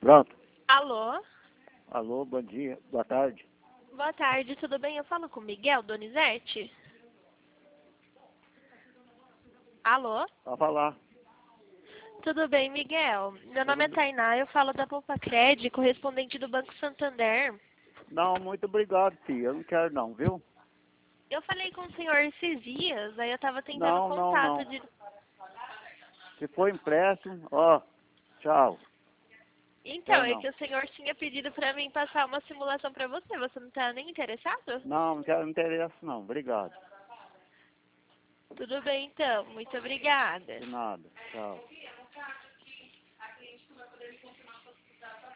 Pronto. Alô? Alô, bom dia, boa tarde. Boa tarde, tudo bem? Eu falo com o Miguel Donizete? Alô? Pode falar. Tudo bem, Miguel? Meu nome é Tainá, eu falo da Poupa Cred, correspondente do Banco Santander. Não, muito obrigado, filho. Eu não quero não, viu? Eu falei com o senhor esses dias, aí eu tava tentando Não. contato de... Se for empréstimo, ó, tchau. Então, Quero é não. que o senhor tinha pedido pra mim passar uma simulação pra você, você não tá nem interessado? Não quero, não interessa não. Obrigado. Tudo bem, então. Muito obrigada. De nada. Tchau.